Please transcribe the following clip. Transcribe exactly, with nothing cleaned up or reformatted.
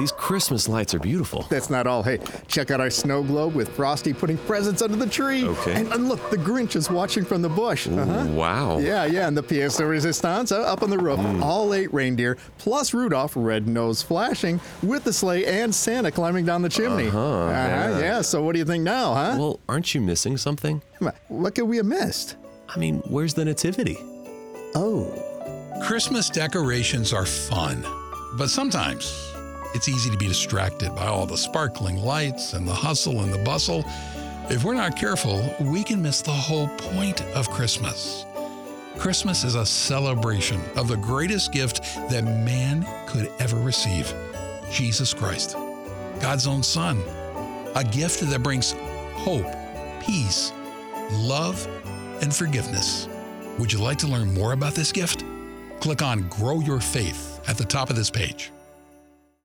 These Christmas lights are beautiful. That's not all. Hey, check out our snow globe with Frosty putting presents under the tree. Okay. And, and look, the Grinch is watching from the bush. Uh-huh. Wow. Yeah, yeah, and the pièce de résistance uh, up on the roof. Mm. All eight reindeer, plus Rudolph, red nose flashing, with the sleigh and Santa climbing down the chimney. Uh-huh, Uh-huh, yeah. yeah, so what do you think now, huh? Well, aren't you missing something? What could we have missed? I mean, where's the nativity? Oh. Christmas decorations are fun, but sometimes it's easy to be distracted by all the sparkling lights and the hustle and the bustle. If we're not careful, we can miss the whole point of Christmas. Christmas is a celebration of the greatest gift that man could ever receive, Jesus Christ, God's own Son, a gift that brings hope, peace, love, and forgiveness. Would you like to learn more about this gift? Click on Grow Your Faith at the top of this page.